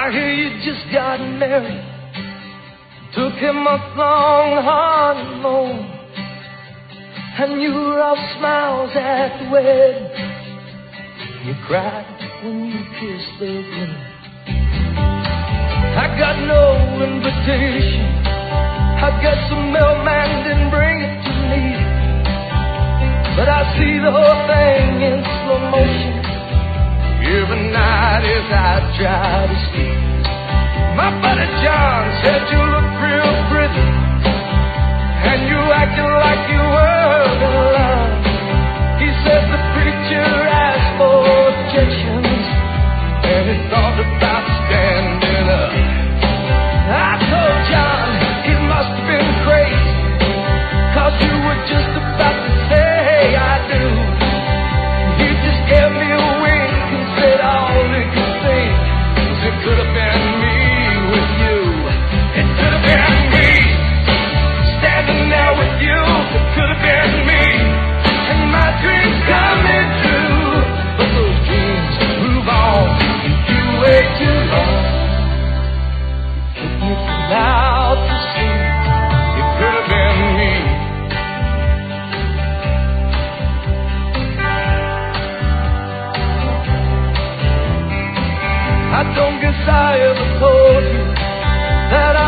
I hear you just got married, took a month-long honeymoon, and you were all smiles at the wedding. You cried when you kissed the groom. I got no invitation, I guess the mailman didn't bring it to me, but I see the whole thing in slow motion every night as I try to sleep. My buddy John said you look real pretty, and you acted like you were gonna learn. He said the preacher asked for objections, and he thought about standing up. I told John he must have been crazy, 'cause you were just about to say, hey, I do. He just gave me a wink and said all he could think was it could have been me with you. It could have been me standing there with you. It could have been me, and my dreams coming true. But those dreams move on, you wait too long. You took me from out to sea. It could have been me. I don't guess I ever told you that